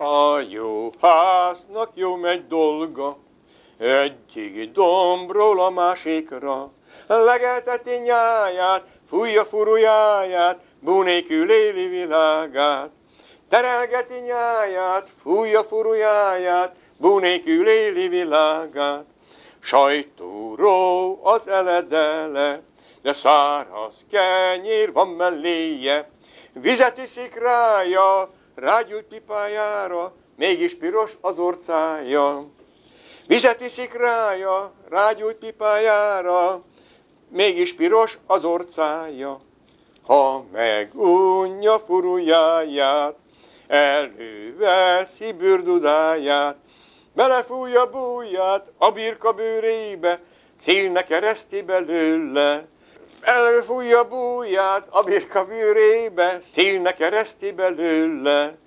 A juhásznak jó megy dolga, egyik dombról a másikra. Legelteti nyáját, fújja furujáját, bú nélkül éli világát. Terelgeti nyáját, fújja furujáját, bú nélkül éli világát. Sajtóró az eledele, de száraz kenyér van melléje. Vizet iszik rája, rágyújt pipájára, mégis piros az orcája. Vizet iszik rája, rágyújt pipájára, mégis piros az orcája. Ha megunja furujáját, előveszi bőrdudáját, belefújja bújját a birka bőrébe, szélnek kereszti belőle. Előfújja bújját a birka bőrébe, szélnek kereszti belőle.